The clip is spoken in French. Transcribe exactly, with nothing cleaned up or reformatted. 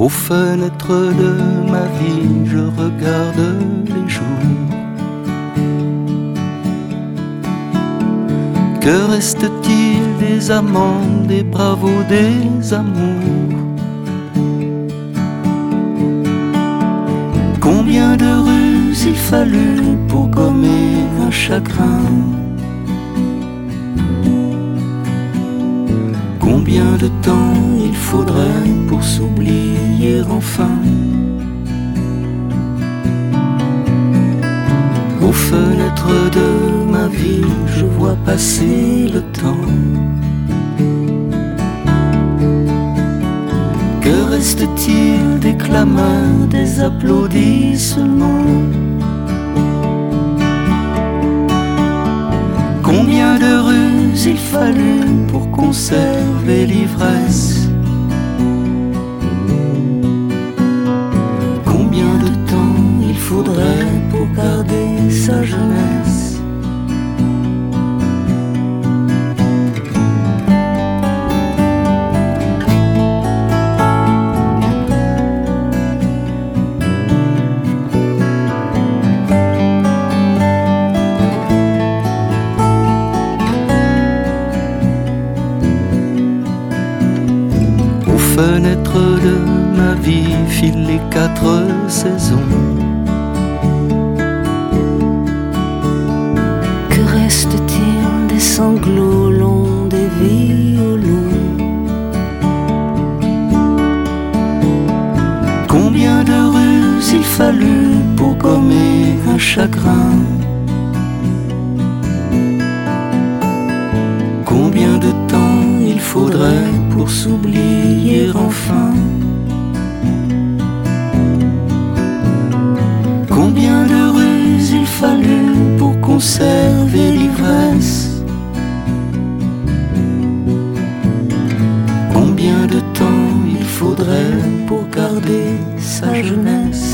Aux fenêtres de ma vie, je regarde les jours. Que reste-t-il des amants, des bravos, des amours? Combien de ruses il fallut pour gommer un chagrin? Combien de temps il faudrait pour s'oublier enfin? Aux fenêtres de ma vie, je vois passer le temps. Que reste-t-il des clameurs, des applaudissements? Combien de ruses il fallut pour conserver l'ivresse? Combien de temps il faudrait pour garder sa jeunesse? Aux fenêtres de ma vie filent les quatre saisons. Que reste-t-il des sanglots longs, des violons? Combien de ruses il fallut pour gommer un chagrin? Combien de temps il faudrait pour s'oublier enfin? Combien de ruses il fallut pour conserver l'ivresse? Combien de temps il faudrait pour garder sa jeunesse?